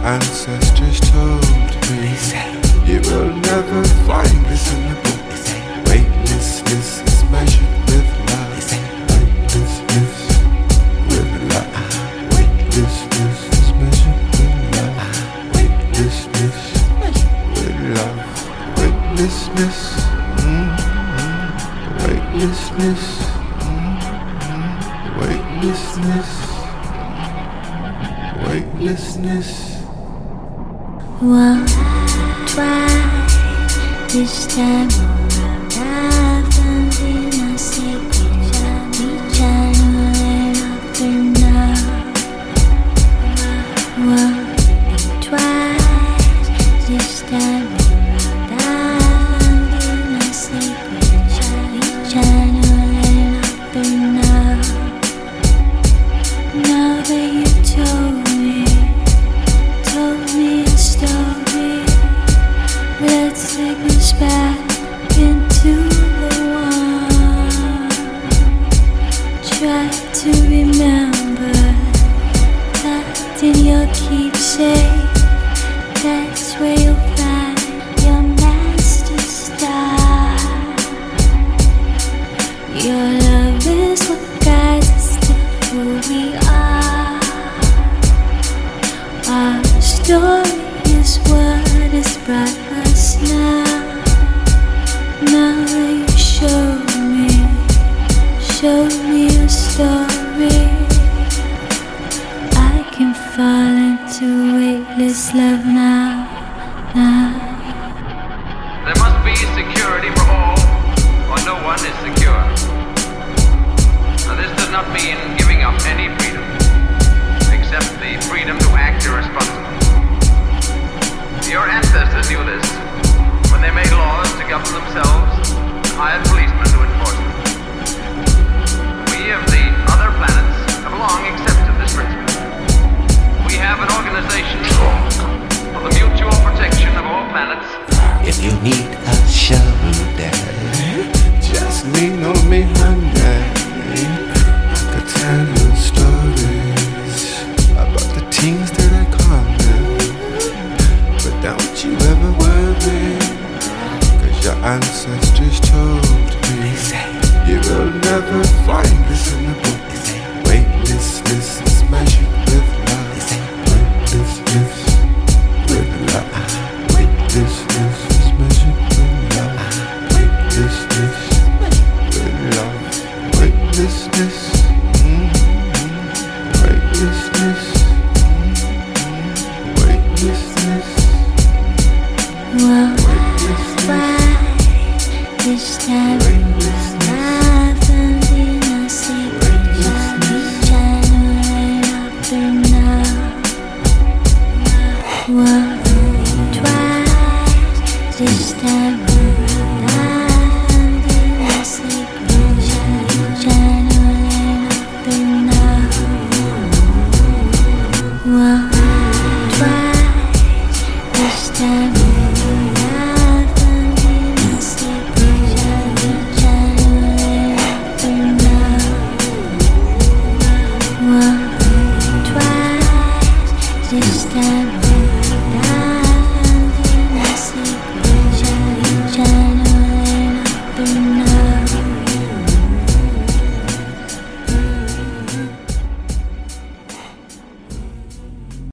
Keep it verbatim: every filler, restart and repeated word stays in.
ancestors told me. You will never find this in the book. Weightlessness is measured with love. Weightlessness with love. Weightlessness is measured with love. Weightlessness with love. Weightlessness. Mm-hmm. Weightlessness. Mm-hmm. Weightlessness. Weightlessness. One, twice, this time around I found in a sacred channel, channeling up through now. One, twice, this time around I found in a sacred channel, channeling up through now. Now that you told me, told me a story, let's take us back into the one. Try to remember that in your keepsake, that's where you'll find your master star. Your love is what guides us to who we are. Our story is what has brought us now. Now that you show me, show me your story, I can fall into weightless love now, now. There must be security for all, or no one is secure. Now this does not mean giving up any freedom, except the freedom to act irresponsibly. Your ancestors knew this when they made laws to govern themselves and hired policemen to enforce them. We of the other planets have long accepted this principle. We have an organization for the mutual protection of all planets. If you need a shoulder, just lean on me, honey. I could tell you stories about the things that I can't do. But don't you ever worry, cause your ancestors told me. You will never find this in the book. Weightlessness is measured with love. Weightlessness with love. Weightlessness is measured with love. Weightlessness with love. Weightlessness. Mm-hmm. Weightlessness. Mm-hmm. Weightlessness. Well, why this time around I found in a sacred channel, channeling up through now. One, twice, this time